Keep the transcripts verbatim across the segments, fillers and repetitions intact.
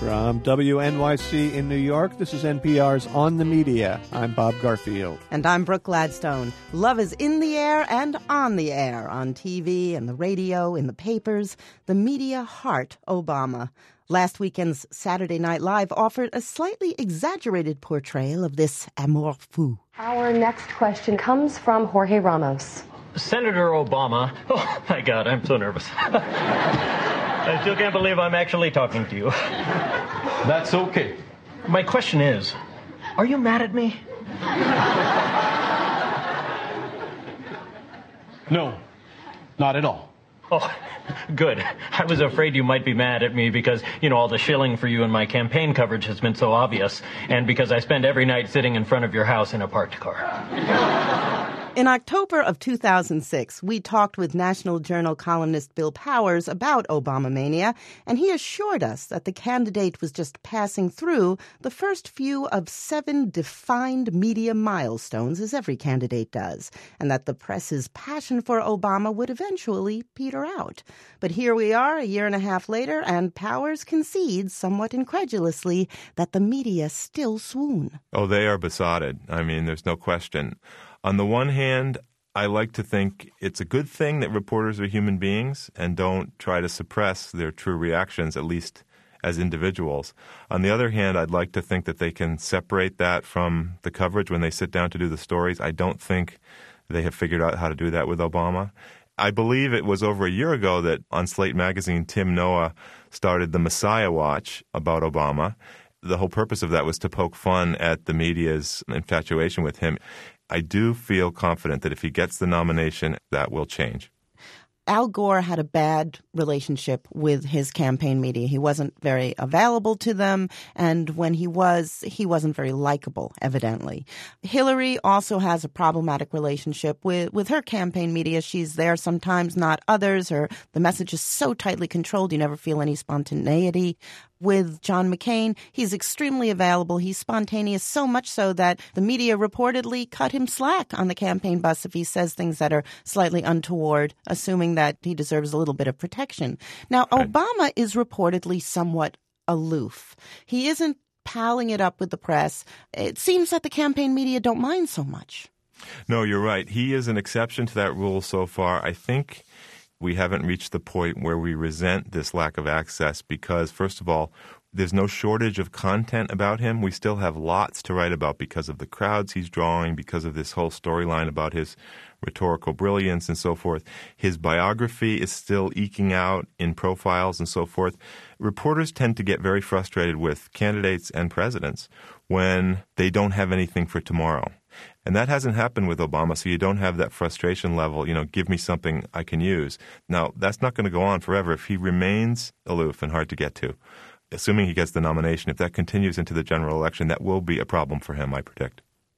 From W N Y C in New York, this is N P R's On the Media. I'm Bob Garfield. And I'm Brooke Gladstone. Love is in the air and on the air, on T V and the radio, in the papers. The media heart Obama. Last weekend's Saturday Night Live offered a slightly exaggerated portrayal of this amour fou. Our next question comes from Jorge Ramos. Senator Obama. Oh, my God, I'm so nervous. I still can't believe I'm actually talking to you. That's okay. My question is, are you mad at me? No, not at all. Oh, good. I was afraid you might be mad at me because, you know, all the shilling for you in my campaign coverage has been so obvious, and because I spend every night sitting in front of your house in a parked car. In October of two thousand six, we talked with National Journal columnist Bill Powers about Obamamania, and he assured us that the candidate was just passing through the first few of seven defined media milestones, as every candidate does, and that the press's passion for Obama would eventually peter out. But here we are, a year and a half later, and Powers concedes, somewhat incredulously, that the media still swoon. Oh, they are besotted. I mean, there's no question. On the one hand, I like to think it's a good thing that reporters are human beings and don't try to suppress their true reactions, at least as individuals. On the other hand, I'd like to think that they can separate that from the coverage when they sit down to do the stories. I don't think they have figured out how to do that with Obama. I believe it was over a year ago that on Slate magazine, Tim Noah started the Messiah Watch about Obama. The whole purpose of that was to poke fun at the media's infatuation with him. I do feel confident that if he gets the nomination, that will change. Al Gore had a bad relationship with his campaign media. He wasn't very available to them, and when he was, he wasn't very likable, evidently. Hillary also has a problematic relationship with, with her campaign media. She's there sometimes, not others. Her the message is so tightly controlled, you never feel any spontaneity. With John McCain, he's extremely available. He's spontaneous, so much so that the media reportedly cut him slack on the campaign bus if he says things that are slightly untoward, assuming that he deserves a little bit of protection. Now, right. Obama is reportedly somewhat aloof. He isn't palling it up with the press. It seems that the campaign media don't mind so much. No, you're right. He is an exception to that rule so far. I think we haven't reached the point where we resent this lack of access because, first of all, there's no shortage of content about him. We still have lots to write about because of the crowds he's drawing, because of this whole storyline about his rhetorical brilliance and so forth. His biography is still eking out in profiles and so forth. Reporters tend to get very frustrated with candidates and presidents when they don't have anything for tomorrow. And that hasn't happened with Obama, so you don't have that frustration level, you know, give me something I can use. Now, that's not going to go on forever. If he remains aloof and hard to get to, assuming he gets the nomination, if that continues into the general election, that will be a problem for him, I predict.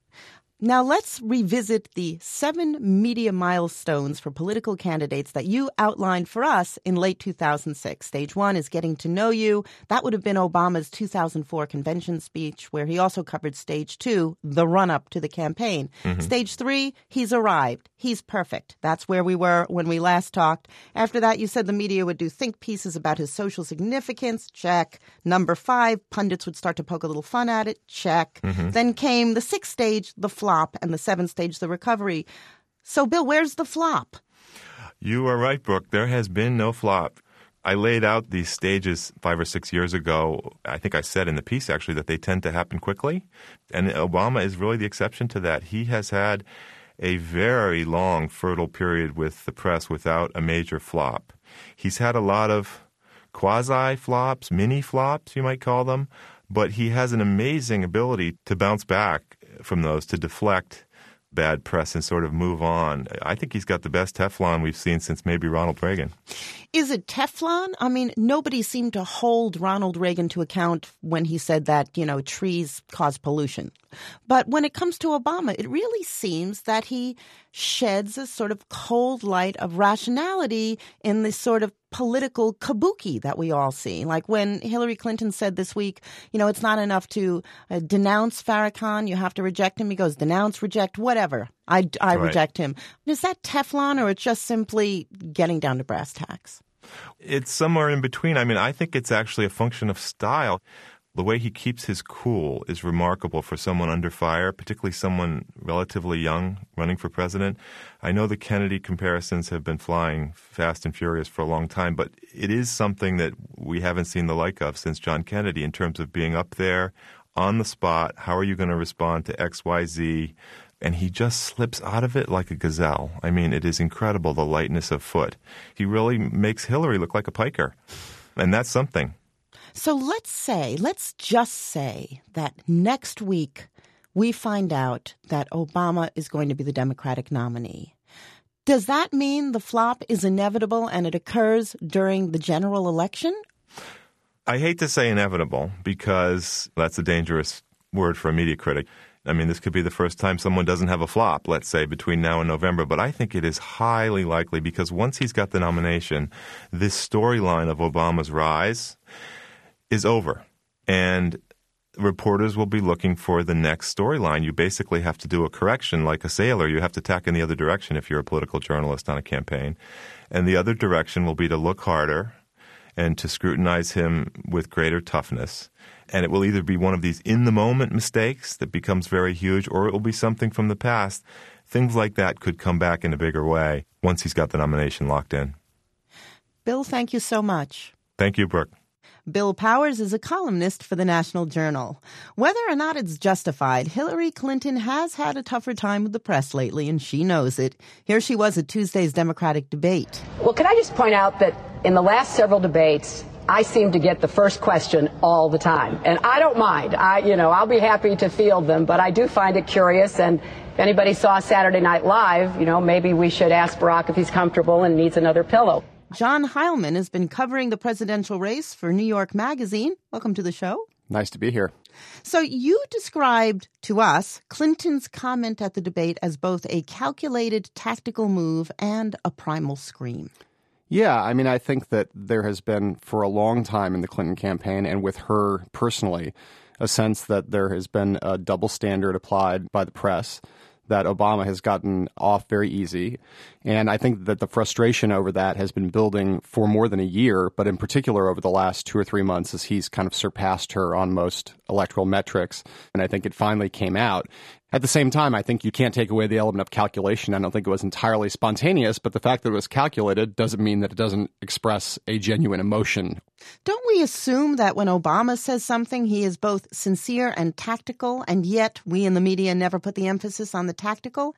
Now let's revisit the seven media milestones for political candidates that you outlined for us in late two thousand six. Stage one is getting to know you. That would have been Obama's two thousand four convention speech, where he also covered stage two, the run-up to the campaign. Mm-hmm. Stage three, he's arrived. He's perfect. That's where we were when we last talked. After that, you said the media would do think pieces about his social significance. Check. Number five, pundits would start to poke a little fun at it. Check. Mm-hmm. Then came the sixth stage, the flop, and the seventh stage, the recovery. So, Bill, where's the flop? You are right, Brooke. There has been no flop. I laid out these stages five or six years ago. I think I said in the piece, actually, that they tend to happen quickly. And Obama is really the exception to that. He has had a very long, fertile period with the press without a major flop. He's had a lot of quasi-flops, mini-flops, you might call them, but he has an amazing ability to bounce back from those, to deflect bad press and sort of move on. I think he's got the best Teflon we've seen since maybe Ronald Reagan. Is it Teflon? I mean, nobody seemed to hold Ronald Reagan to account when he said that, you know, trees cause pollution. But when it comes to Obama, it really seems that he sheds a sort of cold light of rationality in this sort of political kabuki that we all see. Like when Hillary Clinton said this week, you know, it's not enough to uh, denounce Farrakhan. You have to reject him. He goes, denounce, reject, whatever. I, I right. reject him. Is that Teflon, or it's just simply getting down to brass tacks? It's somewhere in between. I mean, I think it's actually a function of style. The way he keeps his cool is remarkable for someone under fire, particularly someone relatively young running for president. I know the Kennedy comparisons have been flying fast and furious for a long time, but it is something that we haven't seen the like of since John Kennedy in terms of being up there on the spot. How are you going to respond to X, Y, Z? And he just slips out of it like a gazelle. I mean, it is incredible, the lightness of foot. He really makes Hillary look like a piker, and that's something. So let's say, let's just say that next week we find out that Obama is going to be the Democratic nominee. Does that mean the flop is inevitable and it occurs during the general election? I hate to say inevitable because that's a dangerous word for a media critic. I mean, this could be the first time someone doesn't have a flop, let's say, between now and November. But I think it is highly likely because once he's got the nomination, this storyline of Obama's rise is over. And reporters will be looking for the next storyline. You basically have to do a correction like a sailor. You have to tack in the other direction if you're a political journalist on a campaign. And the other direction will be to look harder and to scrutinize him with greater toughness. And it will either be one of these in-the-moment mistakes that becomes very huge, or it will be something from the past. Things like that could come back in a bigger way once he's got the nomination locked in. Bill, thank you so much. Thank you, Brooke. Bill Powers is a columnist for the National Journal. Whether or not it's justified, Hillary Clinton has had a tougher time with the press lately, and she knows it. Here she was at Tuesday's Democratic debate. Well, can I just point out that in the last several debates, I seem to get the first question all the time. And I don't mind. I, you know, I'll be happy to field them, but I do find it curious. And if anybody saw Saturday Night Live, you know, maybe we should ask Barack if he's comfortable and needs another pillow. John Heilman has been covering the presidential race for New York Magazine. Welcome to the show. Nice to be here. So you described to us Clinton's comment at the debate as both a calculated tactical move and a primal scream. Yeah, I mean, I think that there has been for a long time in the Clinton campaign and with her personally a sense that there has been a double standard applied by the press, that Obama has gotten off very easy. And I think that the frustration over that has been building for more than a year, but in particular over the last two or three months as he's kind of surpassed her on most electoral metrics. And I think it finally came out. At the same time, I think you can't take away the element of calculation. I don't think it was entirely spontaneous, but the fact that it was calculated doesn't mean that it doesn't express a genuine emotion. Don't we assume that when Obama says something, he is both sincere and tactical, and yet we in the media never put the emphasis on the tactical?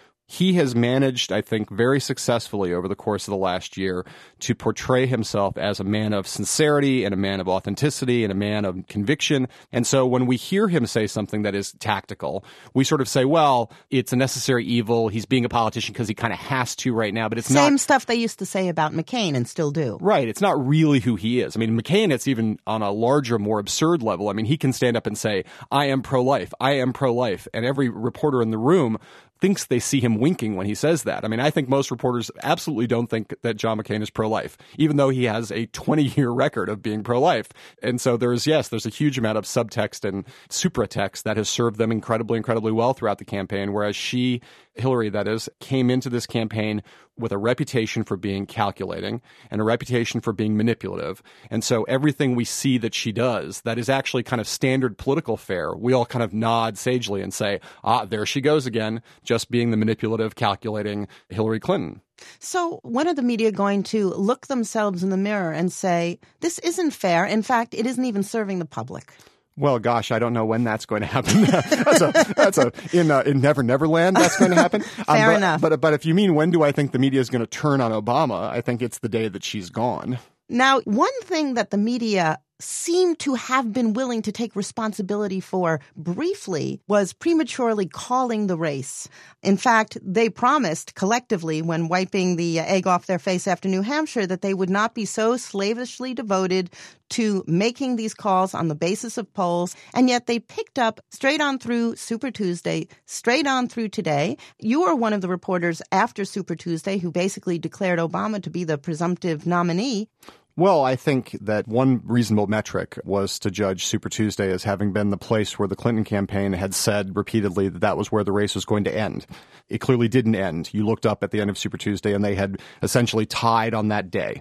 He has managed, I think, very successfully over the course of the last year to portray himself as a man of sincerity and a man of authenticity and a man of conviction. And so when we hear him say something that is tactical, we sort of say, well, it's a necessary evil. He's being a politician because he kind of has to right now, but it's Same not. Same stuff they used to say about McCain and still do. Right. It's not really who he is. I mean, McCain, it's even on a larger, more absurd level. I mean, he can stand up and say, I am pro-life. I am pro-life. And every reporter in the room thinks they see him winking when he says that. I mean, I think most reporters absolutely don't think that John McCain is pro-life, even though he has a twenty-year record of being pro-life. And so there's, yes, there's a huge amount of subtext and supratext that has served them incredibly, incredibly well throughout the campaign, whereas she, Hillary, that is, came into this campaign with a reputation for being calculating and a reputation for being manipulative. And so everything we see that she does that is actually kind of standard political fare, we all kind of nod sagely and say, ah, there she goes again, just being the manipulative, calculating Hillary Clinton. So when are the media going to look themselves in the mirror and say, this isn't fair. In fact, it isn't even serving the public? Well, gosh, I don't know when that's going to happen. that's a, that's a, in, uh, in Never Never Land, that's going to happen. Fair um, but, enough. But, but if you mean when do I think the media is going to turn on Obama, I think it's the day that she's gone. Now, one thing that the media seemed to have been willing to take responsibility for briefly was prematurely calling the race. In fact, they promised collectively when wiping the egg off their face after New Hampshire that they would not be so slavishly devoted to making these calls on the basis of polls, and yet they picked up straight on through Super Tuesday, straight on through today. You were one of the reporters after Super Tuesday who basically declared Obama to be the presumptive nominee. Well, I think that one reasonable metric was to judge Super Tuesday as having been the place where the Clinton campaign had said repeatedly that that was where the race was going to end. It clearly didn't end. You looked up at the end of Super Tuesday and they had essentially tied on that day.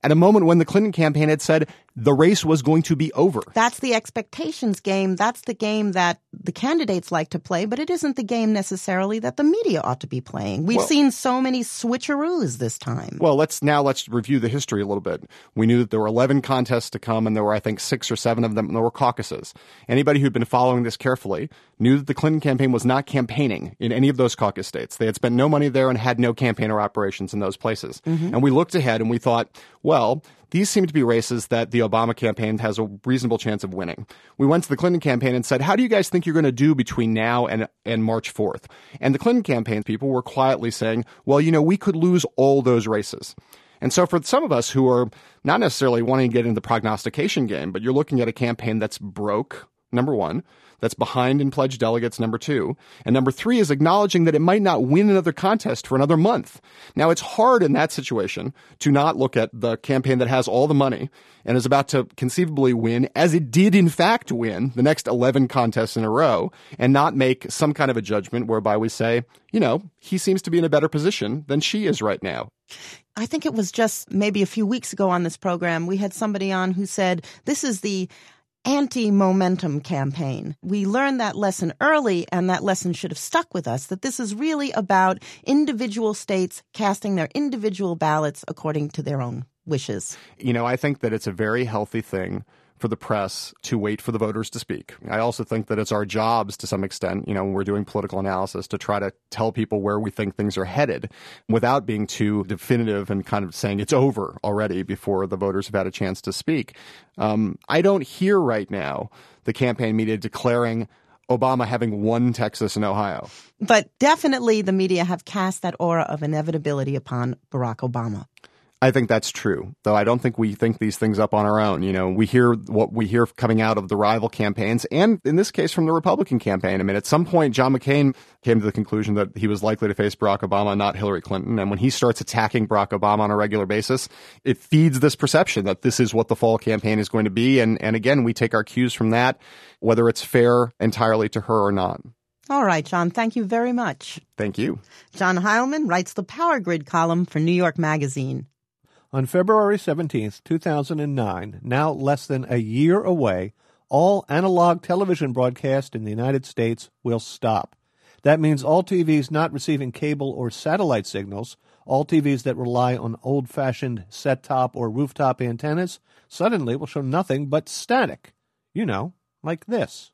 at a moment when the Clinton campaign had said the race was going to be over. That's the expectations game. That's the game that the candidates like to play, but it isn't the game necessarily that the media ought to be playing. We've well, seen so many switcheroos this time. Well, let's now let's review the history a little bit. We knew that there were eleven contests to come, and there were, I think, six or seven of them, and there were caucuses. Anybody who'd been following this carefully knew that the Clinton campaign was not campaigning in any of those caucus states. They had spent no money there and had no campaign or operations in those places. Mm-hmm. And we looked ahead and we thought, well, these seem to be races that the Obama campaign has a reasonable chance of winning. We went to the Clinton campaign and said, how do you guys think you're going to do between now and, and March fourth? And the Clinton campaign people were quietly saying, well, you know, we could lose all those races. And so for some of us who are not necessarily wanting to get into the prognostication game, but you're looking at a campaign that's broke, number one, that's behind in pledged delegates, number two. And number three is acknowledging that it might not win another contest for another month. Now, it's hard in that situation to not look at the campaign that has all the money and is about to conceivably win, as it did in fact win, the next eleven contests in a row, and not make some kind of a judgment whereby we say, you know, he seems to be in a better position than she is right now. I think it was just maybe a few weeks ago on this program, we had somebody on who said, this is the anti-momentum campaign. We learned that lesson early, and that lesson should have stuck with us, that this is really about individual states casting their individual ballots according to their own wishes. You know, I think that it's a very healthy thing for the press to wait for the voters to speak. I also think that it's our jobs to some extent, you know, when we're doing political analysis, to try to tell people where we think things are headed without being too definitive and kind of saying it's over already before the voters have had a chance to speak. Um, I don't hear right now the campaign media declaring Obama having won Texas and Ohio. But definitely the media have cast that aura of inevitability upon Barack Obama. I think that's true, though I don't think we think these things up on our own. You know, we hear what we hear coming out of the rival campaigns, and in this case from the Republican campaign. I mean, at some point, John McCain came to the conclusion that he was likely to face Barack Obama, not Hillary Clinton. And when he starts attacking Barack Obama on a regular basis, it feeds this perception that this is what the fall campaign is going to be. And, and again, we take our cues from that, whether it's fair entirely to her or not. All right, John, thank you very much. Thank you. John Heilman writes the Power Grid column for New York Magazine. On February seventeenth, two thousand nine, now less than a year away, all analog television broadcast in the United States will stop. That means all T Vs not receiving cable or satellite signals, all T Vs that rely on old-fashioned set-top or rooftop antennas, suddenly will show nothing but static. You know, like this.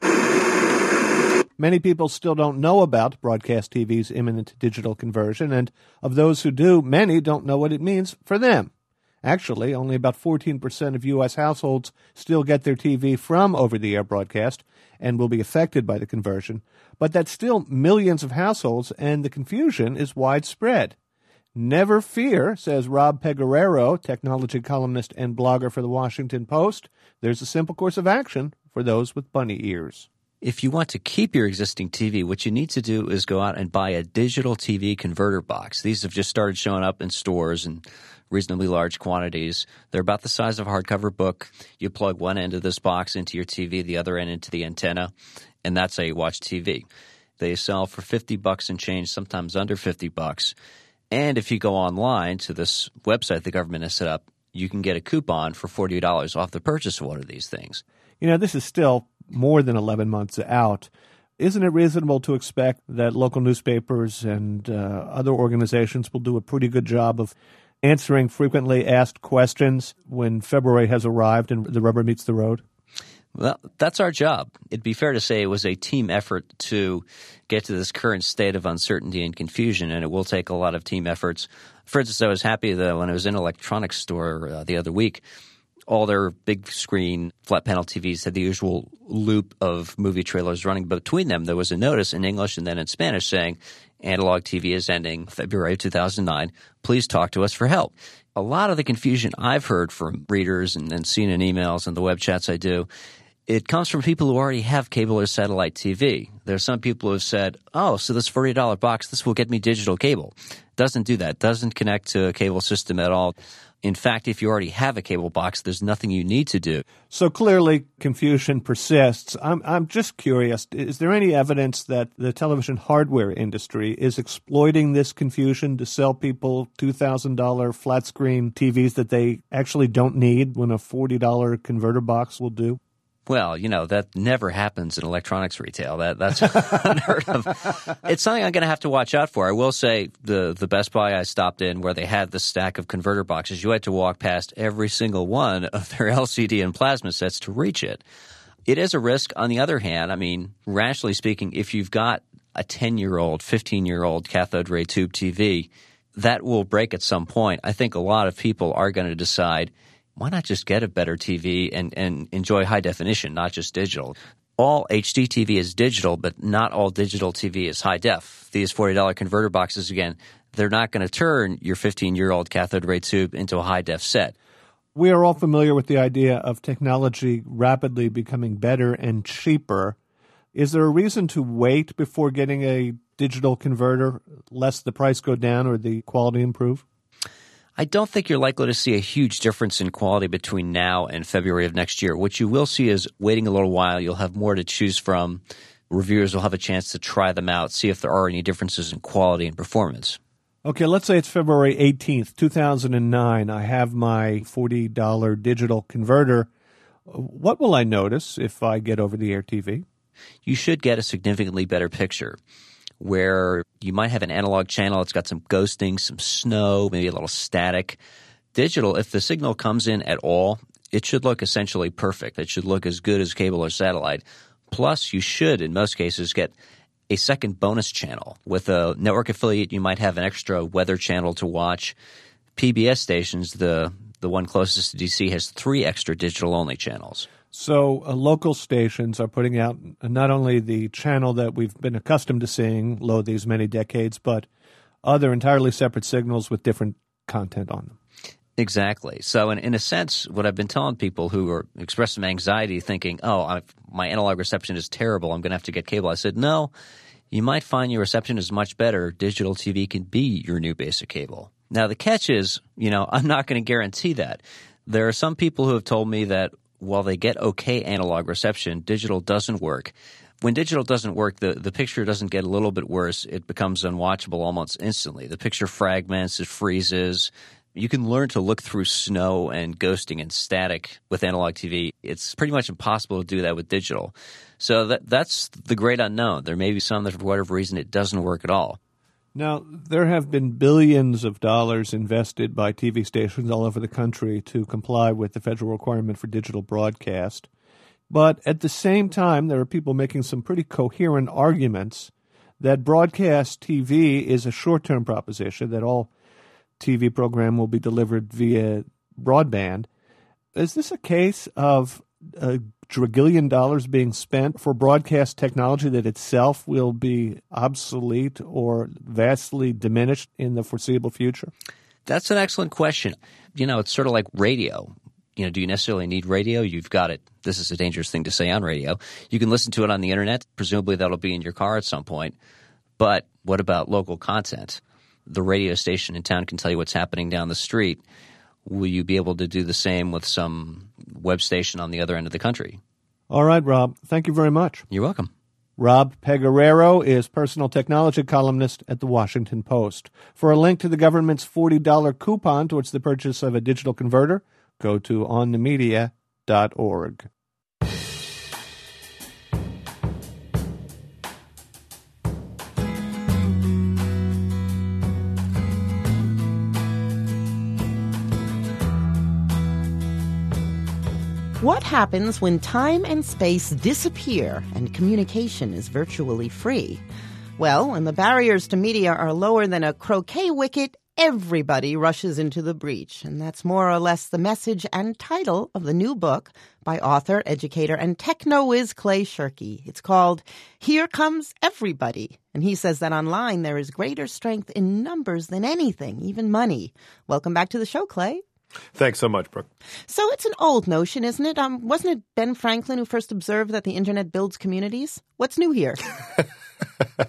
Many people still don't know about broadcast T V's imminent digital conversion, and of those who do, many don't know what it means for them. Actually, only about fourteen percent of U S households still get their T V from over-the-air broadcast and will be affected by the conversion, but that's still millions of households, and the confusion is widespread. Never fear, says Rob Pegoraro, technology columnist and blogger for The Washington Post. There's a simple course of action for those with bunny ears. If you want to keep your existing T V, what you need to do is go out and buy a digital T V converter box. These have just started showing up in stores in reasonably large quantities. They're about the size of a hardcover book. You plug one end of this box into your T V, the other end into the antenna, and that's how you watch T V. They sell for fifty bucks and change, sometimes under fifty bucks. And if you go online to this website the government has set up, you can get a coupon for forty dollars off the purchase of one of these things. You know, this is still more than eleven months out. Isn't it reasonable to expect that local newspapers and uh, other organizations will do a pretty good job of answering frequently asked questions when February has arrived and the rubber meets the road? Well, that's our job. It'd be fair to say it was a team effort to get to this current state of uncertainty and confusion, and it will take a lot of team efforts. For instance, I was happy that when I was in an electronics store uh, the other week, all their big screen flat panel T Vs had the usual loop of movie trailers running. Between them, there was a notice in English and then in Spanish saying, analog T V is ending February two thousand nine. Please talk to us for help. A lot of the confusion I've heard from readers and, and seen in emails and the web chats I do, it comes from people who already have cable or satellite T V. There are some people who have said, oh, so this forty dollars box, this will get me digital cable. Doesn't do that. Doesn't connect to a cable system at all. In fact, if you already have a cable box, there's nothing you need to do. So clearly, confusion persists. I'm I'm just curious, is there any evidence that the television hardware industry is exploiting this confusion to sell people two thousand dollars flat-screen T Vs that they actually don't need when a forty dollars converter box will do? Well, you know, that never happens in electronics retail. That That's unheard of. It's something I'm going to have to watch out for. I will say the, the Best Buy I stopped in where they had the stack of converter boxes, you had to walk past every single one of their L C D and plasma sets to reach it. It is a risk. On the other hand, I mean, rationally speaking, if you've got a ten-year-old, fifteen-year-old cathode ray tube T V, that will break at some point. I think a lot of people are going to decide, why not just get a better T V and, and enjoy high definition, not just digital? All H D T V is digital, but not all digital T V is high def. These forty dollars converter boxes, again, they're not going to turn your fifteen-year-old cathode ray tube into a high def set. We are all familiar with the idea of technology rapidly becoming better and cheaper. Is there a reason to wait before getting a digital converter, lest the price go down or the quality improve? I don't think you're likely to see a huge difference in quality between now and February of next year. What you will see is waiting a little while, you'll have more to choose from. Reviewers will have a chance to try them out, see if there are any differences in quality and performance. Okay, let's say it's February eighteenth, two thousand nine. I have my forty dollars digital converter. What will I notice if I get over-the-air T V? You should get a significantly better picture, where you might have an analog channel. It's got some ghosting, some snow, maybe a little static. Digital, if the signal comes in at all, it should look essentially perfect. It should look as good as cable or satellite. Plus, you should, in most cases, get a second bonus channel. With a network affiliate, you might have an extra weather channel to watch. P B S stations, the, the one closest to D C, has three extra digital-only channels. So uh, local stations are putting out not only the channel that we've been accustomed to seeing, lo these many decades, but other entirely separate signals with different content on them. Exactly. So in, in a sense, what I've been telling people who are expressing some anxiety thinking, oh, I've, my analog reception is terrible, I'm going to have to get cable. I said, no, you might find your reception is much better. Digital T V can be your new basic cable. Now, the catch is, you know, I'm not going to guarantee that. There are some people who have told me that while they get okay analog reception, digital doesn't work. When digital doesn't work, the, the picture doesn't get a little bit worse. It becomes unwatchable almost instantly. The picture fragments, it freezes. You can learn to look through snow and ghosting and static with analog T V. It's pretty much impossible to do that with digital. So that that's the great unknown. There may be some that for whatever reason it doesn't work at all. Now, there have been billions of dollars invested by T V stations all over the country to comply with the federal requirement for digital broadcast. But at the same time, there are people making some pretty coherent arguments that broadcast T V is a short-term proposition, that all T V program will be delivered via broadband. Is this a case of a trillion dollars being spent for broadcast technology that itself will be obsolete or vastly diminished in the foreseeable future? That's an excellent question. You know, it's sort of like radio. You know, do you necessarily need radio? You've got it. This is a dangerous thing to say on radio. You can listen to it on the internet. Presumably that'll be in your car at some point. But what about local content? The radio station in town can tell you what's happening down the street. Will you be able to do the same with some web station on the other end of the country? All right, Rob. Thank you very much. You're welcome. Rob Pegoraro is personal technology columnist at The Washington Post. For a link to the government's forty dollars coupon towards the purchase of a digital converter, go to on the media dot org. What happens when time and space disappear and communication is virtually free? Well, when the barriers to media are lower than a croquet wicket, everybody rushes into the breach. And that's more or less the message and title of the new book by author, educator, and techno-whiz Clay Shirky. It's called Here Comes Everybody. And he says that online there is greater strength in numbers than anything, even money. Welcome back to the show, Clay. Thanks so much, Brooke. So it's an old notion, isn't it? Um, wasn't it Ben Franklin who first observed that the internet builds communities? What's new here?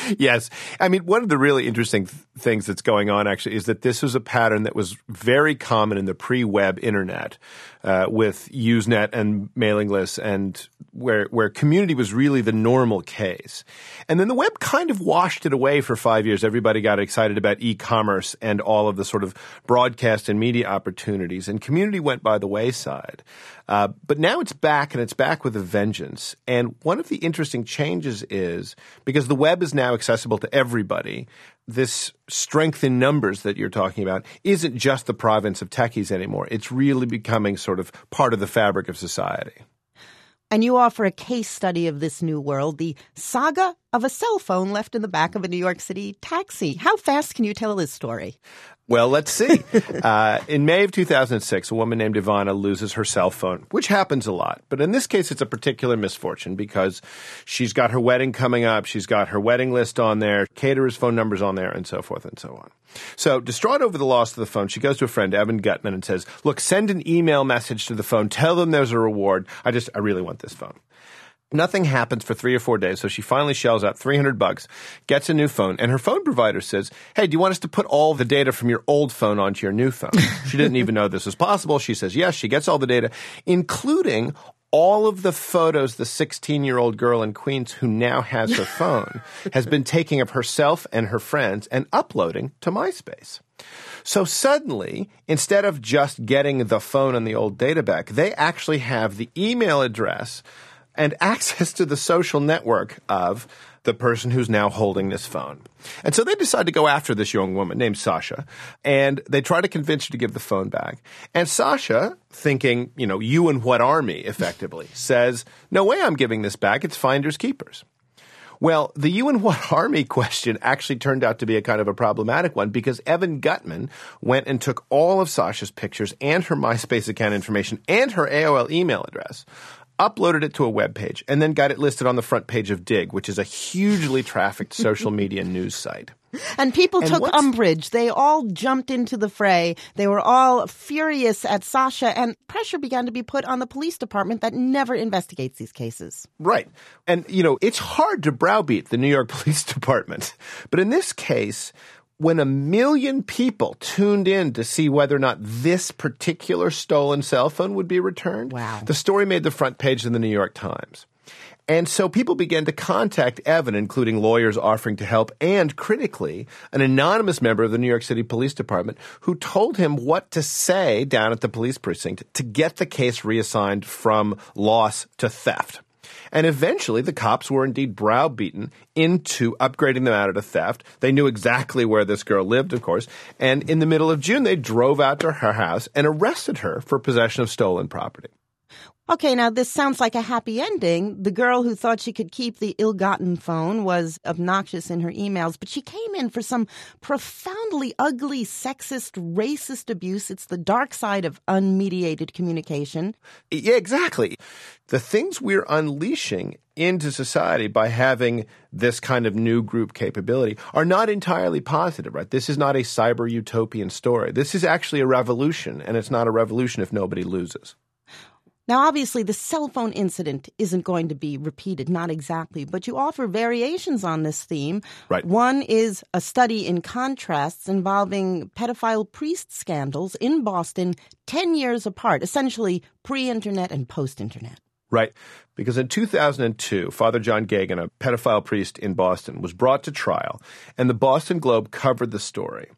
Yes. I mean, one of the really interesting th- things that's going on, actually, is that this was a pattern that was very common in the pre-web internet uh, with Usenet and mailing lists, and where where community was really the normal case. And then the web kind of washed it away for five years. Everybody got excited about e-commerce and all of the sort of broadcast and media opportunities, and community went by the wayside. Uh, but now it's back, and it's back with a vengeance. And one of the interesting changes is, because the web is now accessible to everybody, this strength in numbers that you're talking about isn't just the province of techies anymore. It's really becoming sort of part of the fabric of society. And you offer a case study of this new world, the saga of a cell phone left in the back of a New York City taxi. How fast can you tell this story? Well, let's see. uh, in May of two thousand six, a woman named Ivana loses her cell phone, which happens a lot. But in this case, it's a particular misfortune because she's got her wedding coming up. She's got her wedding list on there, caterer's phone numbers on there, and so forth and so on. So distraught over the loss of the phone, she goes to a friend, Evan Gutman, and says, look, send an email message to the phone. Tell them there's a reward. I just, I really want this phone. Nothing happens for three or four days, so she finally shells out three hundred bucks, gets a new phone, and her phone provider says, hey, do you want us to put all the data from your old phone onto your new phone? She didn't even know this was possible. She says yes. She gets all the data, including all of the photos the sixteen-year-old girl in Queens who now has her phone has been taking of herself and her friends and uploading to MySpace. So suddenly, instead of just getting the phone and the old data back, they actually have the email address and access to the social network of the person who's now holding this phone. And so they decide to go after this young woman named Sasha, and they try to convince her to give the phone back. And Sasha, thinking, you know, you and what army, effectively, says, no way I'm giving this back. It's finders keepers. Well, the you and what army question actually turned out to be a kind of a problematic one because Evan Gutman went and took all of Sasha's pictures and her MySpace account information and her A O L email address, uploaded it to a web page, and then got it listed on the front page of Dig, which is a hugely trafficked social media news site. And people And took what's- umbrage. They all jumped into the fray. They were all furious at Sasha, and pressure began to be put on the police department that never investigates these cases. Right. And, you know, it's hard to browbeat the New York Police Department. But in this case, when a million people tuned in to see whether or not this particular stolen cell phone would be returned, Wow. the story made the front page of the New York Times. And so people began to contact Evan, including lawyers offering to help, and critically, an anonymous member of the New York City Police Department who told him what to say down at the police precinct to get the case reassigned from loss to theft. And eventually, the cops were indeed browbeaten into upgrading them out of theft. They knew exactly where this girl lived, of course. And in the middle of June, they drove out to her house and arrested her for possession of stolen property. Okay, now this sounds like a happy ending. The girl who thought she could keep the ill-gotten phone was obnoxious in her emails, but she came in for some profoundly ugly, sexist, racist abuse. It's the dark side of unmediated communication. Yeah, exactly. The things we're unleashing into society by having this kind of new group capability are not entirely positive, right? This is not a cyber utopian story. This is actually a revolution, and it's not a revolution if nobody loses. Now, obviously, the cell phone incident isn't going to be repeated, not exactly, but you offer variations on this theme. Right. One is a study in contrasts involving pedophile priest scandals in Boston ten years apart, essentially pre-internet and post-internet. Right. Because in two thousand two, Father John Gagan, a pedophile priest in Boston, was brought to trial, and the Boston Globe covered the story.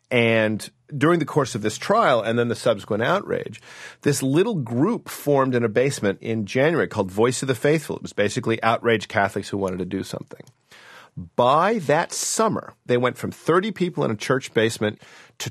And during the course of this trial and then the subsequent outrage, this little group formed in a basement in January called Voice of the Faithful. It was basically outraged Catholics who wanted to do something. By that summer, they went from thirty people in a church basement to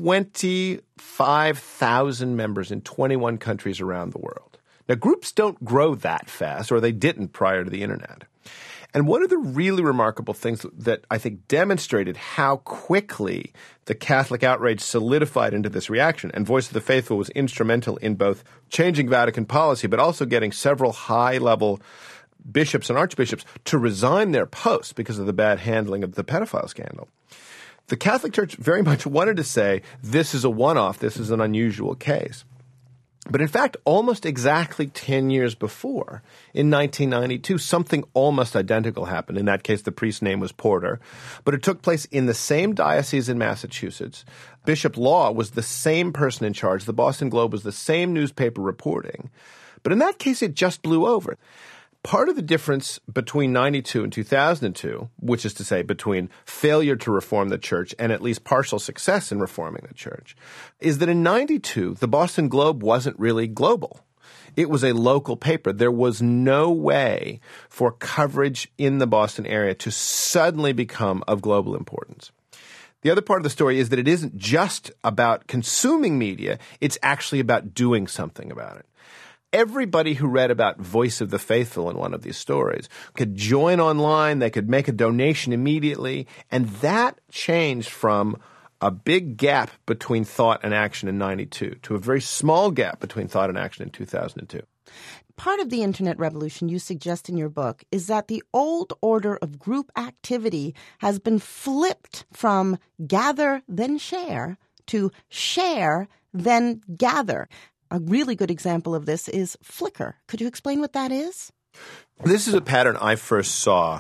twenty-five thousand members in twenty-one countries around the world. Now, groups don't grow that fast, or they didn't prior to the internet. And one of the really remarkable things that I think demonstrated how quickly the Catholic outrage solidified into this reaction, and Voice of the Faithful was instrumental in both changing Vatican policy, but also getting several high-level bishops and archbishops to resign their posts because of the bad handling of the pedophile scandal. The Catholic Church very much wanted to say, this is a one-off, this is an unusual case. But in fact, almost exactly ten years before, in nineteen ninety-two, something almost identical happened. In that case, the priest's name was Porter. But it took place in the same diocese in Massachusetts. Bishop Law was the same person in charge. The Boston Globe was the same newspaper reporting. But in that case, it just blew over. Part of the difference between ninety-two and two thousand two, which is to say between failure to reform the church and at least partial success in reforming the church, is that in ninety-two, the Boston Globe wasn't really global. It was a local paper. There was no way for coverage in the Boston area to suddenly become of global importance. The other part of the story is that it isn't just about consuming media. It's actually about doing something about it. Everybody who read about Voice of the Faithful in one of these stories could join online, they could make a donation immediately, and that changed from a big gap between thought and action in ninety-two to a very small gap between thought and action in two thousand two. Part of the Internet revolution you suggest in your book is that the old order of group activity has been flipped from gather, then share, to share, then gather. A really good example of this is Flickr. Could you explain what that is? This is a pattern I first saw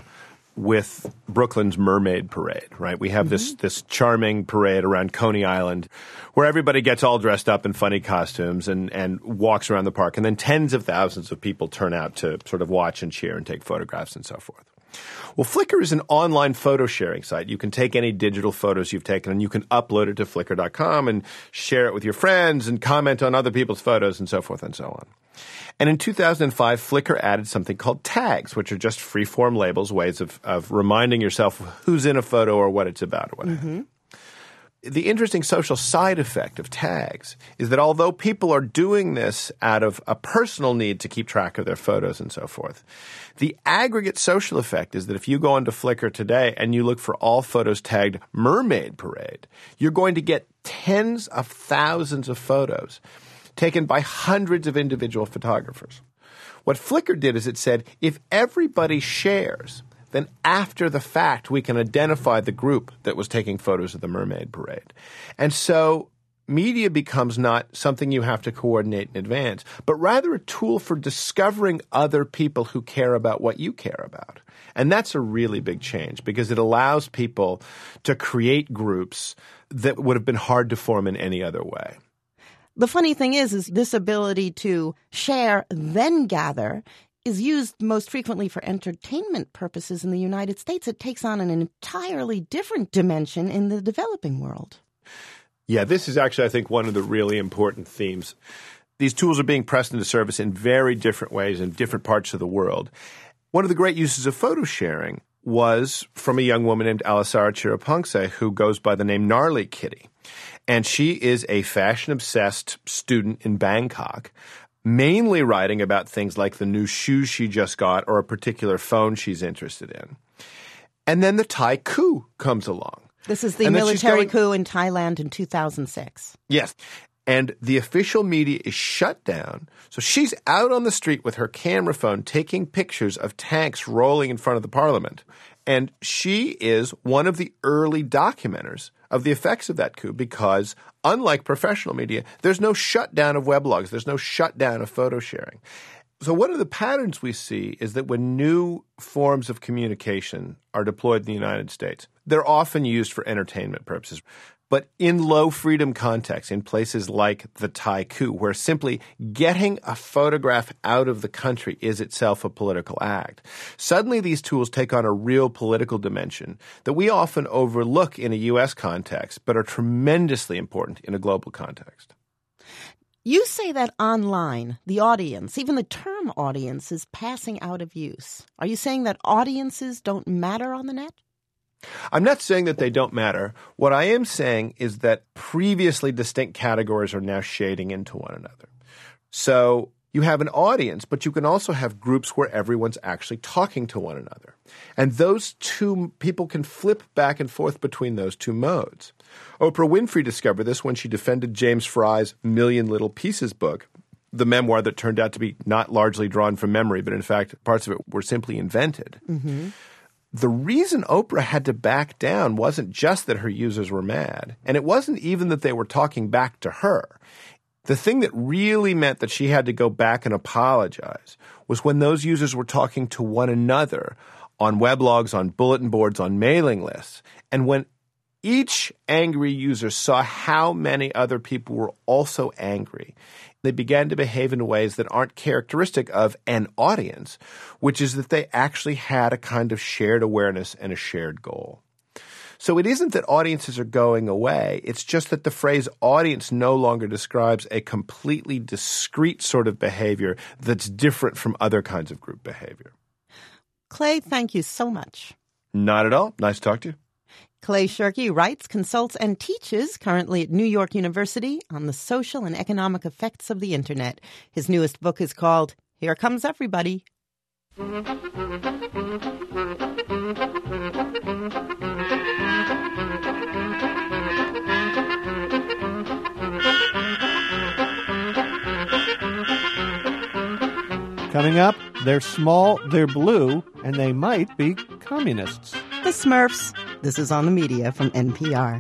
with Brooklyn's Mermaid Parade, right? We have mm-hmm. this this charming parade around Coney Island where everybody gets all dressed up in funny costumes and, and walks around the park. And then tens of thousands of people turn out to sort of watch and cheer and take photographs and so forth. Well, Flickr is an online photo sharing site. You can take any digital photos you've taken and you can upload it to flickr dot com and share it with your friends and comment on other people's photos and so forth and so on. And in two thousand five, Flickr added something called tags, which are just free-form labels, ways of, of reminding yourself who's in a photo or what it's about or whatever. Mm-hmm. The interesting social side effect of tags is that although people are doing this out of a personal need to keep track of their photos and so forth, the aggregate social effect is that if you go onto Flickr today and you look for all photos tagged Mermaid Parade, you're going to get tens of thousands of photos taken by hundreds of individual photographers. What Flickr did is it said, if everybody shares, then after the fact, we can identify the group that was taking photos of the Mermaid Parade. And so media becomes not something you have to coordinate in advance, but rather a tool for discovering other people who care about what you care about. And that's a really big change because it allows people to create groups that would have been hard to form in any other way. The funny thing is, is this ability to share, then gather, is used most frequently for entertainment purposes in the United States. It takes on an entirely different dimension in the developing world. Yeah, this is actually, I think, one of the really important themes. These tools are being pressed into service in very different ways in different parts of the world. One of the great uses of photo sharing was from a young woman named Alisara Chirapongse who goes by the name Gnarly Kitty. And she is a fashion-obsessed student in Bangkok, mainly writing about things like the new shoes she just got or a particular phone she's interested in. And then the Thai coup comes along. This is the military coup in Thailand in two thousand six. Yes. And the official media is shut down. So she's out on the street with her camera phone taking pictures of tanks rolling in front of the parliament. And she is one of the early documenters of the effects of that coup because, unlike professional media, there's no shutdown of weblogs. There's no shutdown of photo sharing. So one of the patterns we see is that when new forms of communication are deployed in the United States, they're often used for entertainment purposes. But in low-freedom contexts, in places like the Thai coup, where simply getting a photograph out of the country is itself a political act, suddenly these tools take on a real political dimension that we often overlook in a U S context, but are tremendously important in a global context. You say that online, the audience, even the term audience, is passing out of use. Are you saying that audiences don't matter on the net? I'm not saying that they don't matter. What I am saying is that previously distinct categories are now shading into one another. So you have an audience, but you can also have groups where everyone's actually talking to one another. And those two people can flip back and forth between those two modes. Oprah Winfrey discovered this when she defended James Fry's Million Little Pieces book, the memoir that turned out to be not largely drawn from memory, but in fact parts of it were simply invented. Mm-hmm. The reason Oprah had to back down wasn't just that her users were mad, and it wasn't even that they were talking back to her. The thing that really meant that she had to go back and apologize was when those users were talking to one another on weblogs, on bulletin boards, on mailing lists, and when each angry user saw how many other people were also angry, they began to behave in ways that aren't characteristic of an audience, which is that they actually had a kind of shared awareness and a shared goal. So it isn't that audiences are going away. It's just that the phrase audience no longer describes a completely discrete sort of behavior that's different from other kinds of group behavior. Clay, thank you so much. Not at all. Nice to talk to you. Clay Shirky writes, consults, and teaches currently at New York University on the social and economic effects of the Internet. His newest book is called Here Comes Everybody. Coming up, they're small, they're blue, and they might be communists. The Smurfs. This is On the Media from N P R.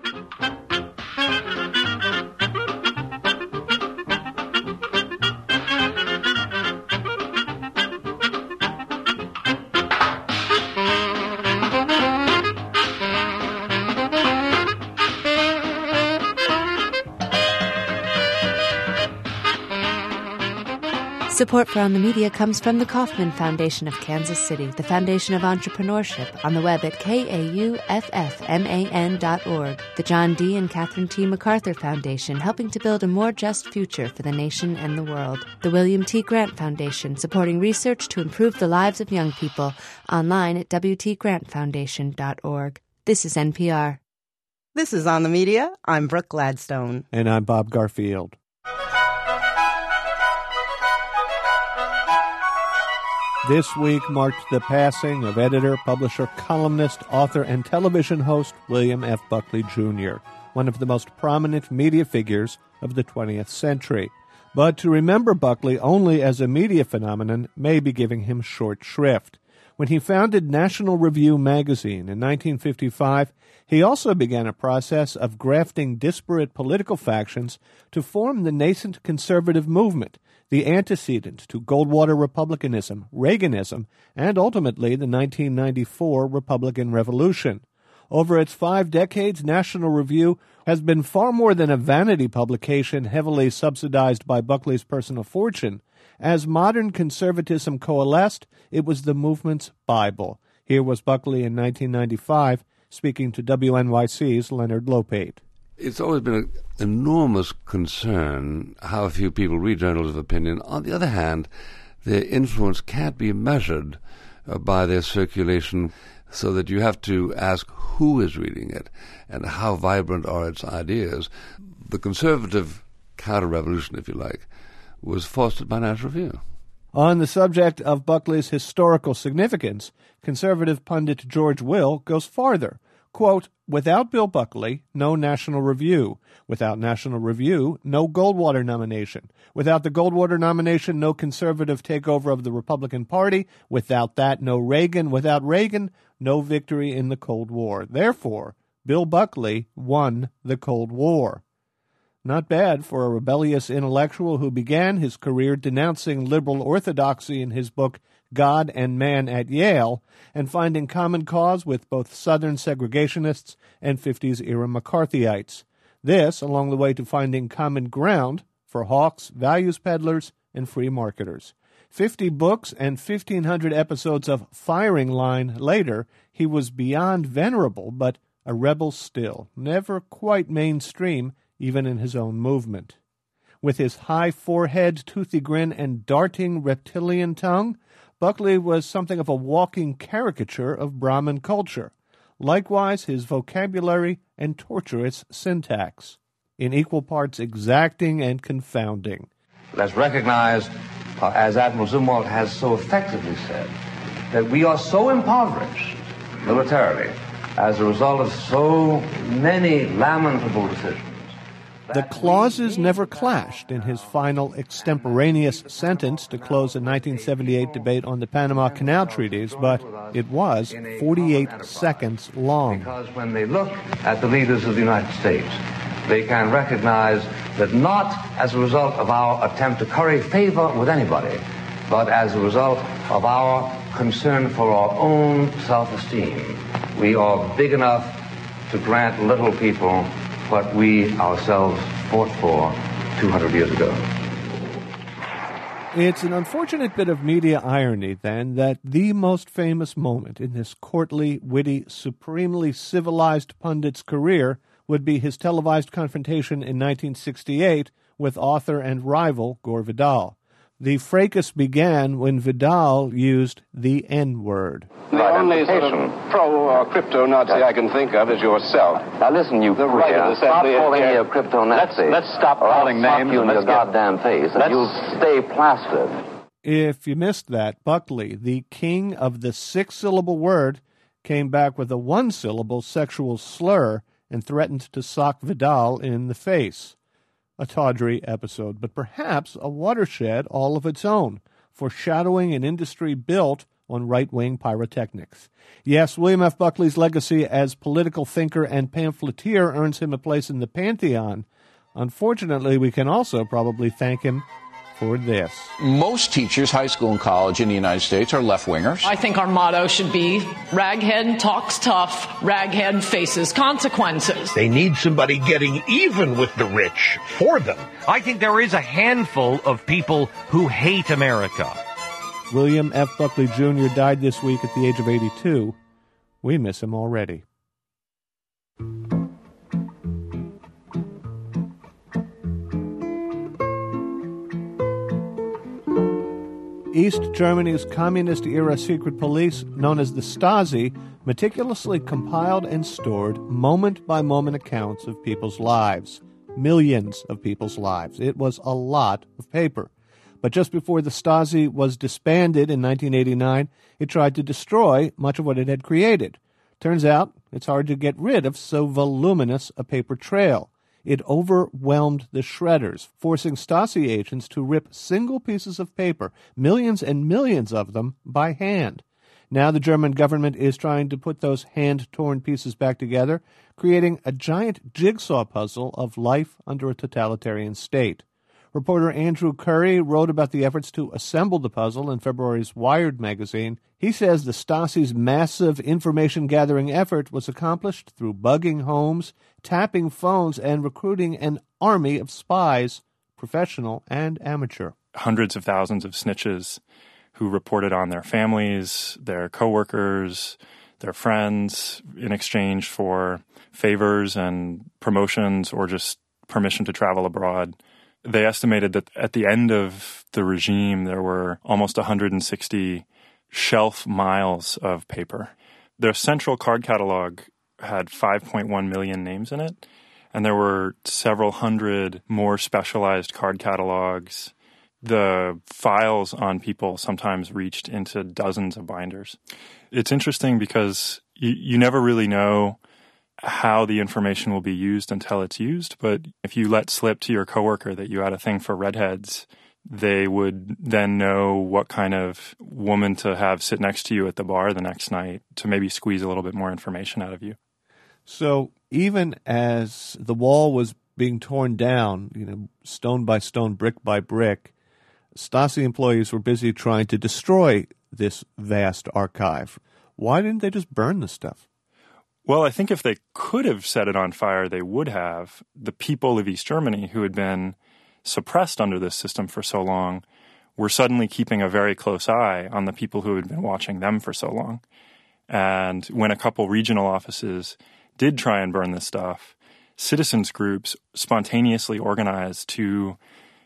Support for On the Media comes from the Kauffman Foundation of Kansas City, the foundation of entrepreneurship, on the web at K A U F F M A N dot org. The John D. and Catherine T. MacArthur Foundation, helping to build a more just future for the nation and the world. The William T. Grant Foundation, supporting research to improve the lives of young people, online at W T grant foundation dot org. This is N P R. This is On the Media. I'm Brooke Gladstone. And I'm Bob Garfield. This week marked the passing of editor, publisher, columnist, author, and television host William F. Buckley, Junior, one of the most prominent media figures of the twentieth century. But to remember Buckley only as a media phenomenon may be giving him short shrift. When he founded National Review magazine in nineteen fifty-five, he also began a process of grafting disparate political factions to form the nascent conservative movement, the antecedent to Goldwater Republicanism, Reaganism, and ultimately the nineteen ninety-four Republican Revolution. Over its five decades, National Review has been far more than a vanity publication heavily subsidized by Buckley's personal fortune. As modern conservatism coalesced, it was the movement's Bible. Here was Buckley in nineteen ninety-five, speaking to W N Y C's Leonard Lopate. It's always been an enormous concern how few people read journals of opinion. On the other hand, their influence can't be measured uh, by their circulation, so that you have to ask who is reading it and how vibrant are its ideas. The conservative counter-revolution, if you like, was fostered by National Review. On the subject of Buckley's historical significance, conservative pundit George Will goes farther. Quote, without Bill Buckley, no National Review. Without National Review, no Goldwater nomination. Without the Goldwater nomination, no conservative takeover of the Republican Party. Without that, no Reagan. Without Reagan, no victory in the Cold War. Therefore, Bill Buckley won the Cold War. Not bad for a rebellious intellectual who began his career denouncing liberal orthodoxy in his book God and Man at Yale, and finding common cause with both Southern segregationists and fifties-era McCarthyites. This, along the way to finding common ground for hawks, values peddlers, and free marketers. Fifty books and fifteen hundred episodes of Firing Line later, he was beyond venerable, but a rebel still, never quite mainstream, even in his own movement. With his high forehead, toothy grin, and darting reptilian tongue, Buckley was something of a walking caricature of Brahmin culture. Likewise, his vocabulary and tortuous syntax, in equal parts exacting and confounding. Let's recognize, uh, as Admiral Zumwalt has so effectively said, that we are so impoverished militarily as a result of so many lamentable decisions. The clauses never clashed in his final extemporaneous sentence to close the nineteen seventy-eight debate on the Panama Canal Treaties, but it was forty-eight seconds long. Because when they look at the leaders of the United States, they can recognize that not as a result of our attempt to curry favor with anybody, but as a result of our concern for our own self-esteem, we are big enough to grant little people what we ourselves fought for two hundred years ago. It's an unfortunate bit of media irony, then, that the most famous moment in this courtly, witty, supremely civilized pundit's career would be his televised confrontation in nineteen sixty-eight with author and rival Gore Vidal. The fracas began when Vidal used the N-word. The only sort of pro-crypto-Nazi I can think of is yourself. Now listen, you the right of the stop assembly calling me here. a crypto-Nazi. Let's, let's stop calling I'll names. you in and your let's get- goddamn face, and let's- you'll stay plastered. If you missed that, Buckley, the king of the six-syllable word, came back with a one-syllable sexual slur and threatened to sock Vidal in the face. A tawdry episode, but perhaps a watershed all of its own, foreshadowing an industry built on right-wing pyrotechnics. Yes, William F. Buckley's legacy as political thinker and pamphleteer earns him a place in the pantheon. Unfortunately, we can also probably thank him for this. Most teachers, high school and college in the United States, are left-wingers. I think our motto should be, raghead talks tough, raghead faces consequences. They need somebody getting even with the rich for them. I think there is a handful of people who hate America. William F. Buckley Junior died this week at the age of eighty-two. We miss him already. East Germany's communist-era secret police, known as the Stasi, meticulously compiled and stored moment-by-moment accounts of people's lives. Millions of people's lives. It was a lot of paper. But just before the Stasi was disbanded in nineteen eighty-nine, it tried to destroy much of what it had created. Turns out, it's hard to get rid of so voluminous a paper trail. It overwhelmed the shredders, forcing Stasi agents to rip single pieces of paper, millions and millions of them, by hand. Now the German government is trying to put those hand-torn pieces back together, creating a giant jigsaw puzzle of life under a totalitarian state. Reporter Andrew Curry wrote about the efforts to assemble the puzzle in February's Wired magazine. He says the Stasi's massive information-gathering effort was accomplished through bugging homes, tapping phones, and recruiting an army of spies, professional and amateur. Hundreds of thousands of snitches who reported on their families, their coworkers, their friends in exchange for favors and promotions or just permission to travel abroad. They estimated that at the end of the regime, there were almost one hundred sixty shelf miles of paper. Their central card catalog had five point one million names in it, and there were several hundred more specialized card catalogs. The files on people sometimes reached into dozens of binders. It's interesting because you, you never really know how the information will be used until it's used. But if you let slip to your coworker that you had a thing for redheads, they would then know what kind of woman to have sit next to you at the bar the next night to maybe squeeze a little bit more information out of you. So even as the wall was being torn down, you know, stone by stone, brick by brick, Stasi employees were busy trying to destroy this vast archive. Why didn't they just burn the stuff? Well, I think if they could have set it on fire, they would have. The people of East Germany who had been suppressed under this system for so long were suddenly keeping a very close eye on the people who had been watching them for so long. And when a couple regional offices did try and burn this stuff, citizens groups spontaneously organized to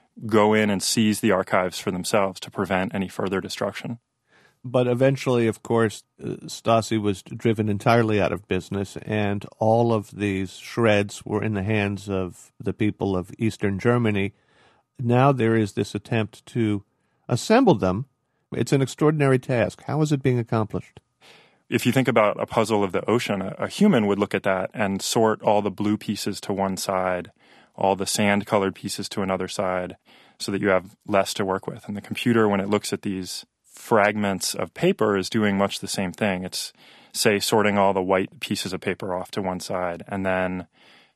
go in and seize the archives for themselves to prevent any further destruction. But eventually, of course, Stasi was driven entirely out of business, and all of these shreds were in the hands of the people of Eastern Germany. Now there is this attempt to assemble them. It's an extraordinary task. How is it being accomplished? If you think about a puzzle of the ocean, a, a human would look at that and sort all the blue pieces to one side, all the sand-colored pieces to another side, so that you have less to work with. And the computer, when it looks at these fragments of paper, is doing much the same thing. It's, say, sorting all the white pieces of paper off to one side and then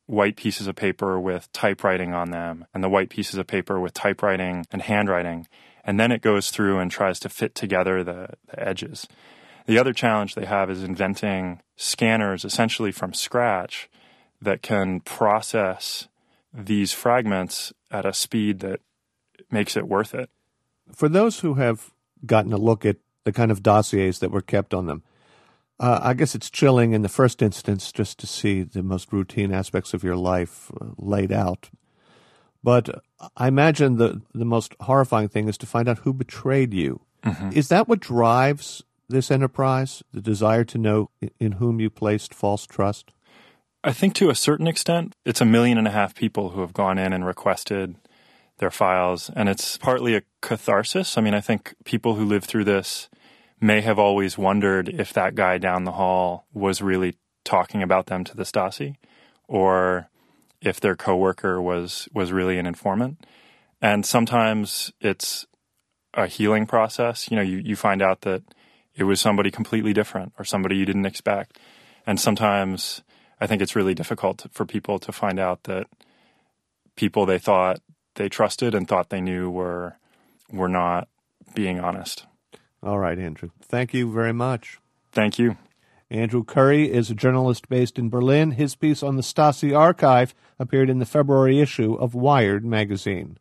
white pieces of paper with typewriting on them and the white pieces of paper with typewriting and handwriting. And then it goes through and tries to fit together the, the edges. The other challenge they have is inventing scanners essentially from scratch that can process these fragments at a speed that makes it worth it. For those who have gotten a look at the kind of dossiers that were kept on them, uh, I guess it's chilling in the first instance just to see the most routine aspects of your life uh, laid out. But I imagine the, the most horrifying thing is to find out who betrayed you. Mm-hmm. Is that what drives this enterprise, the desire to know in whom you placed false trust? I think to a certain extent, it's a million and a half people who have gone in and requested their files, and it's partly a catharsis. I mean, I think people who live through this may have always wondered if that guy down the hall was really talking about them to the Stasi, or if their coworker was was really an informant. And sometimes it's a healing process. You know, you, you find out that it was somebody completely different or somebody you didn't expect. And sometimes I think it's really difficult to, for people to find out that people they thought they trusted and thought they knew were were not being honest. All right, Andrew. Thank you very much. Thank you. Andrew Curry is a journalist based in Berlin. His piece on the Stasi archive appeared in the February issue of Wired magazine.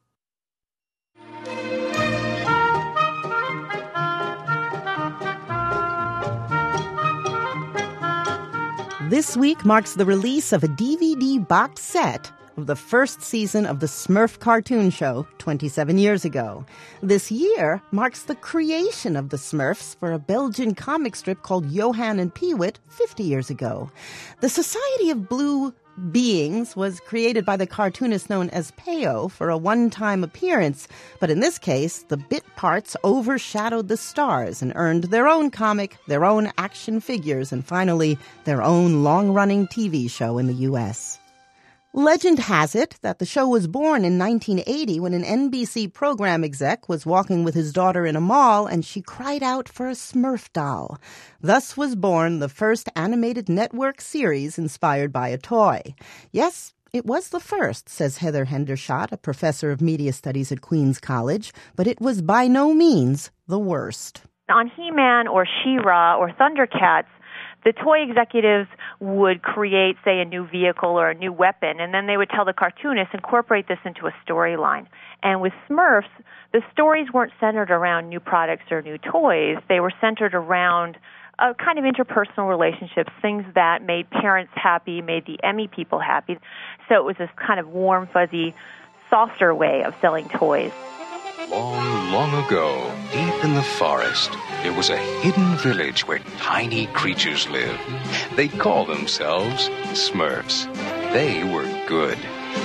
This week marks the release of a D V D box set of the first season of the Smurf cartoon show twenty-seven years ago. This year marks the creation of the Smurfs for a Belgian comic strip called Johan and Peewit fifty years ago. The Society of Blue Beings was created by the cartoonist known as Peyo for a one-time appearance, but in this case, the bit parts overshadowed the stars and earned their own comic, their own action figures, and finally, their own long-running T V show in the U S Legend has it that the show was born in nineteen eighty when an N B C program exec was walking with his daughter in a mall and she cried out for a Smurf doll. Thus was born the first animated network series inspired by a toy. Yes, it was the first, says Heather Hendershot, a professor of media studies at Queens College, but it was by no means the worst. On He-Man or She-Ra or Thundercats, the toy executives would create, say, a new vehicle or a new weapon, and then they would tell the cartoonists, incorporate this into a storyline. And with Smurfs, the stories weren't centered around new products or new toys. They were centered around a kind of interpersonal relationships, things that made parents happy, made the Emmy people happy. So it was this kind of warm, fuzzy, softer way of selling toys. Long, long ago, deep in the forest, there was a hidden village where tiny creatures lived. They called themselves Smurfs. They were good.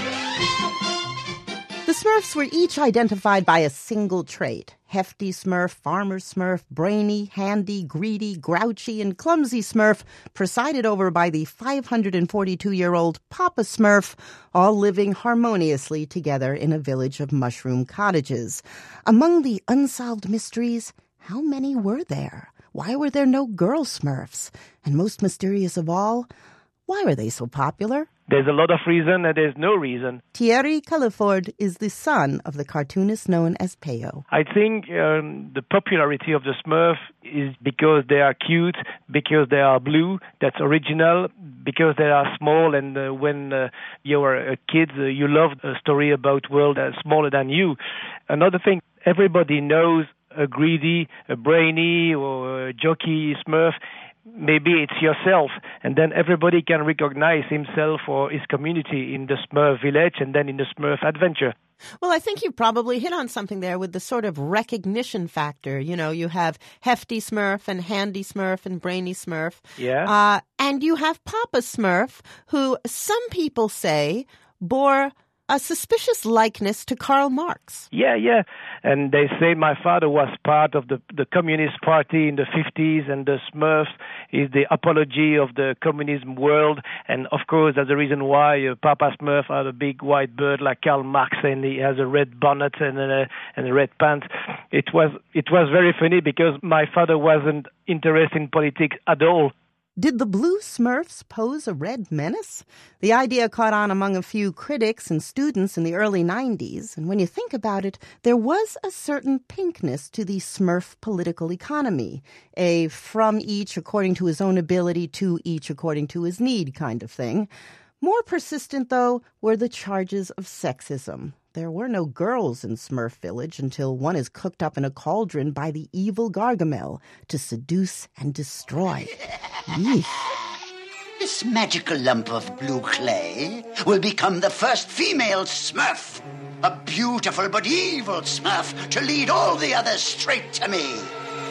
The Smurfs were each identified by a single trait. Hefty Smurf, Farmer Smurf, Brainy, Handy, Greedy, Grouchy, and Clumsy Smurf, presided over by the five hundred forty-two-year-old Papa Smurf, all living harmoniously together in a village of mushroom cottages. Among the unsolved mysteries, how many were there? Why were there no girl Smurfs? And most mysterious of all, why were they so popular? There's a lot of reason and there's no reason. Thierry Culliford is the son of the cartoonist known as Peyo. I think um, the popularity of the Smurf is because they are cute, because they are blue, that's original, because they are small, and uh, when uh, you are a kid, uh, you love a story about world that's smaller than you. Another thing, everybody knows a Greedy, a Brainy, or a Jockey Smurf. Maybe it's yourself, and then everybody can recognize himself or his community in the Smurf village and then in the Smurf adventure. Well, I think you probably hit on something there with the sort of recognition factor. You know, you have Hefty Smurf and Handy Smurf and Brainy Smurf. Yeah. Uh, and you have Papa Smurf, who some people say bore a suspicious likeness to Karl Marx. Yeah, yeah. And they say my father was part of the, the Communist Party in the fifties, and the Smurfs is the apology of the communism world. And, of course, that's the reason why uh, Papa Smurf had a big white bird like Karl Marx, and he has a red bonnet and a, and a red pants. It was, it was very funny because my father wasn't interested in politics at all. Did the Blue Smurfs pose a red menace? The idea caught on among a few critics and students in the early nineties, and when you think about it, there was a certain pinkness to the Smurf political economy, a from each according to his own ability to each according to his need kind of thing. More persistent, though, were the charges of sexism. There were no girls in Smurf Village until one is cooked up in a cauldron by the evil Gargamel to seduce and destroy. Yeesh. This magical lump of blue clay will become the first female Smurf. A beautiful but evil Smurf to lead all the others straight to me.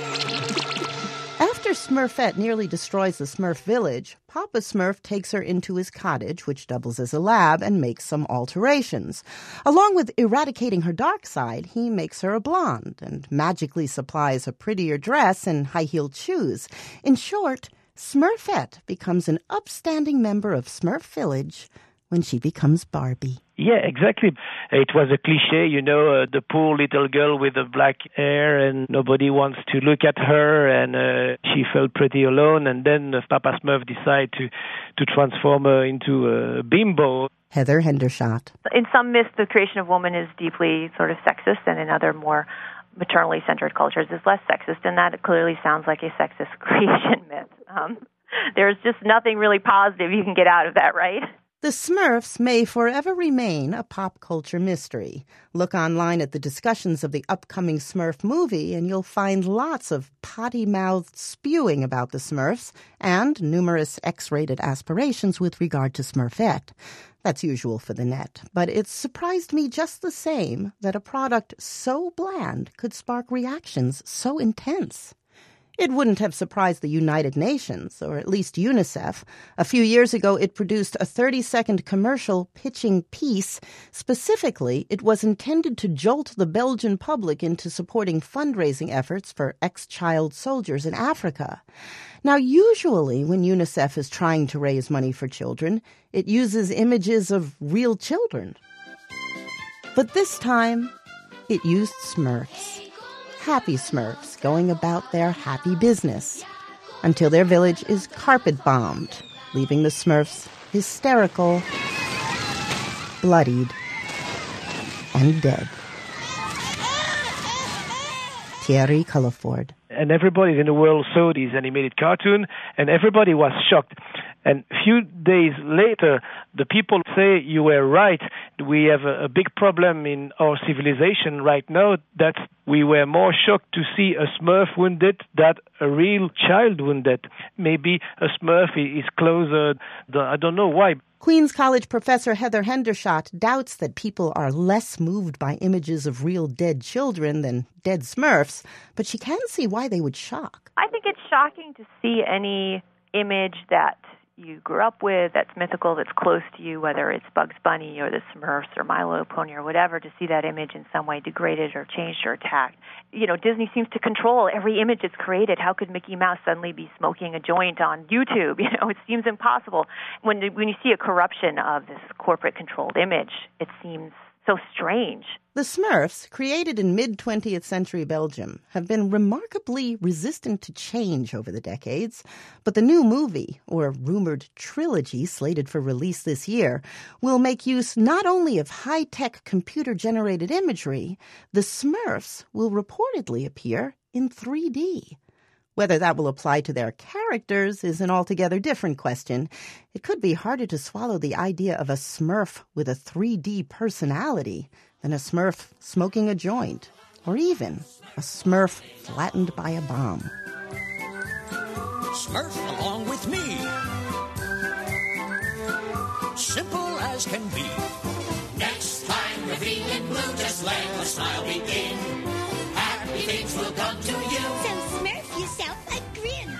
After Smurfette nearly destroys the Smurf village, Papa Smurf takes her into his cottage, which doubles as a lab, and makes some alterations. Along with eradicating her dark side, he makes her a blonde and magically supplies a prettier dress and high-heeled shoes. In short, Smurfette becomes an upstanding member of Smurf Village when she becomes Barbie. Yeah, exactly. It was a cliche, you know, uh, the poor little girl with the black hair and nobody wants to look at her and uh, she felt pretty alone. And then uh, Papa Smurf decided to, to transform her into a bimbo. Heather Hendershot. In some myths, the creation of woman is deeply sort of sexist, and in other more maternally centered cultures is less sexist, and that clearly sounds like a sexist creation myth. Um, there's just nothing really positive you can get out of that, right? The Smurfs may forever remain a pop culture mystery. Look online at the discussions of the upcoming Smurf movie, and you'll find lots of potty-mouthed spewing about the Smurfs and numerous X-rated aspirations with regard to Smurfette. That's usual for the net, but it surprised me just the same that a product so bland could spark reactions so intense. It wouldn't have surprised the United Nations, or at least UNICEF. A few years ago, it produced a thirty-second commercial pitching peace. Specifically, it was intended to jolt the Belgian public into supporting fundraising efforts for ex-child soldiers in Africa. Now, usually when UNICEF is trying to raise money for children, it uses images of real children. But this time, it used Smurfs. Happy Smurfs going about their happy business until their village is carpet-bombed, leaving the Smurfs hysterical, bloodied, and dead. Thierry Culliford. And everybody in the world saw this animated cartoon, and everybody was shocked. And a few days later, the people say, you were right, we have a, a big problem in our civilization right now, that we were more shocked to see a Smurf wounded than a real child wounded. Maybe a Smurf is closer, I don't know why. Queens College professor Heather Hendershot doubts that people are less moved by images of real dead children than dead Smurfs, but she can see why they would shock. I think it's shocking to see any image that you grew up with, that's mythical, that's close to you, whether it's Bugs Bunny or the Smurfs or My Little Pony or whatever, to see that image in some way degraded or changed or attacked. You know, Disney seems to control every image it's created. How could Mickey Mouse suddenly be smoking a joint on YouTube? You know, it seems impossible. When when you see a corruption of this corporate-controlled image, it seems so strange. The Smurfs, created in mid-twentieth century Belgium, have been remarkably resistant to change over the decades. But the new movie, or rumored trilogy slated for release this year, will make use not only of high-tech computer-generated imagery, the Smurfs will reportedly appear in three D. Whether that will apply to their characters is an altogether different question. It could be harder to swallow the idea of a Smurf with a three D personality than a Smurf smoking a joint, or even a Smurf flattened by a bomb. Smurf along with me. Simple as can be. Next time you're feeling blue, just let a smile begin. Happy things will come to you. So Smurf yourself a grin.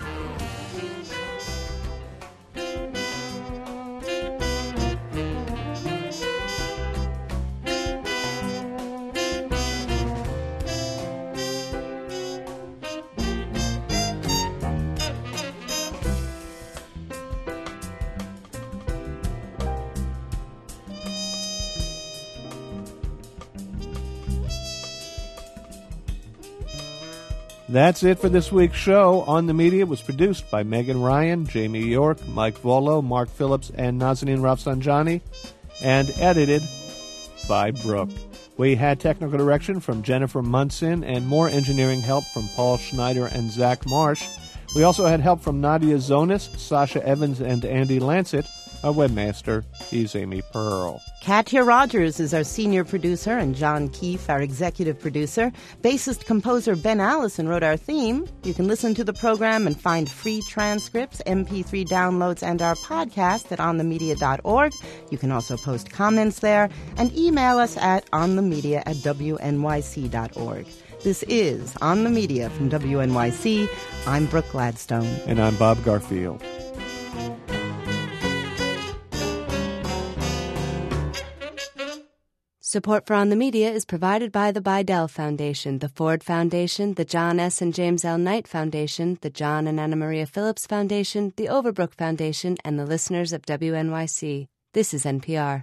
That's it for this week's show. On the Media was produced by Megan Ryan, Jamie York, Mike Volo, Mark Phillips, and Nazanin Rafsanjani, and edited by Brooke. We had technical direction from Jennifer Munson and more engineering help from Paul Schneider and Zach Marsh. We also had help from Nadia Zonis, Sasha Evans, and Andy Lancet. Our webmaster is Amy Pearl. Katya Rogers is our senior producer, and John Keefe, our executive producer. Bassist-composer Ben Allison wrote our theme. You can listen to the program and find free transcripts, M P three downloads, and our podcast at on the media dot org. You can also post comments there and email us at onthemedia at w n y c dot org. This is On the Media from W N Y C. I'm Brooke Gladstone. And I'm Bob Garfield. Support for On the Media is provided by the Bidell Foundation, the Ford Foundation, the John S. and James L. Knight Foundation, the John and Anna Maria Phillips Foundation, the Overbrook Foundation, and the listeners of W N Y C. This is N P R.